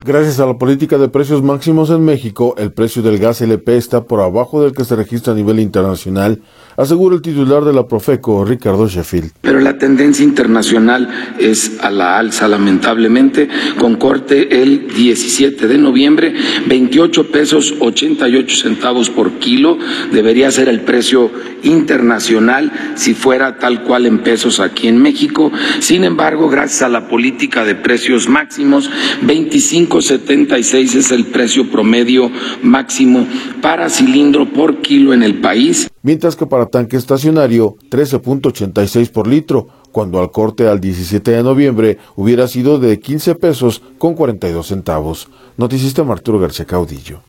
Gracias a la política de precios máximos en México, el precio del gas LP está por abajo del que se registra a nivel internacional, asegura el titular de la Profeco, Ricardo Sheffield. Pero la tendencia internacional es a la alza, lamentablemente, con corte el 17 de noviembre, 28 pesos 88 centavos por kilo, debería ser el precio internacional si fuera tal cual en pesos aquí en México. Sin embargo, gracias a la política de precios máximos, 25.76 es el precio promedio máximo para cilindro por kilo en el país. Mientras que para tanque estacionario, 13.86 por litro, cuando al corte al 17 de noviembre hubiera sido de 15 pesos con 42 centavos. Noticista Arturo García Caudillo.